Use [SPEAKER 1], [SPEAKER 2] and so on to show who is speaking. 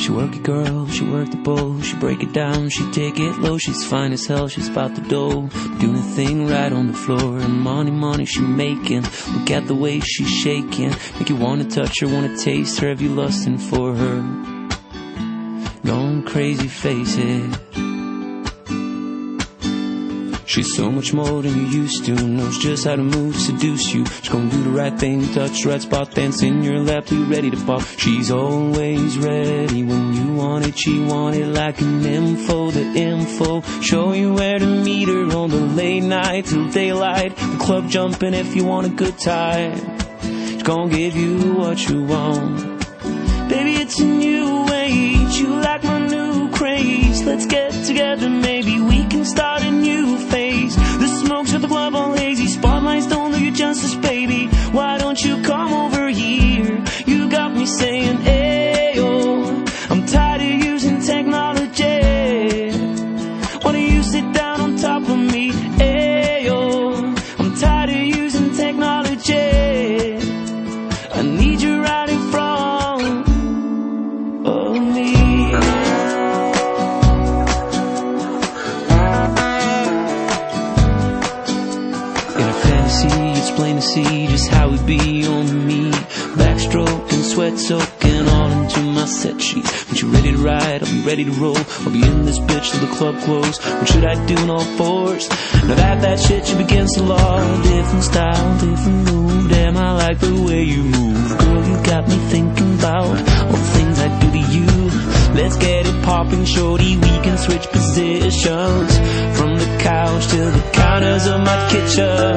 [SPEAKER 1] She work it, girl, she work the bowl. She break it down, she take it low. She's fine as hell, she's about the dough. Doing a thing right on the floor. And money she making. Look at the way she's shaking. Make you wanna touch her, wanna taste her. Have you lusting for her? Going crazy, face it. She's so much more than you used to. Knows just how to move, seduce you. She's gonna do the right thing, touch the right spot, dance in your lap till you're ready to pop. She's always ready when you want it. She want it like an info, the info. Show you where to meet her on the late night till daylight. The club jumping if you want a good time. She's gonna give you what you want. Baby, it's a new age. You like my new craze. Let's get together, maybe we can start a new phase. The smoke's at the club all hazy. Spotlights don't do you justice, baby. Why don't you come over here? You got me saying, ayo. I'm tired of using technology. Why don't you sit down on top of me? Ayo. I'm tired of using technology. I need you right in front of me. It's plain to see just how it be on me. Backstroke and sweat soaking all into my set sheets. When you're ready to ride, I'll be ready to roll. I'll be in this bitch till the club close. What should I do in all fours? Now that shit you against the law. Different style, different move. Damn, I like the way you move. Girl, you got me thinking about all the things I do to you. Let's get it popping, shorty. We can switch positions from the couch to the counters of my kitchen.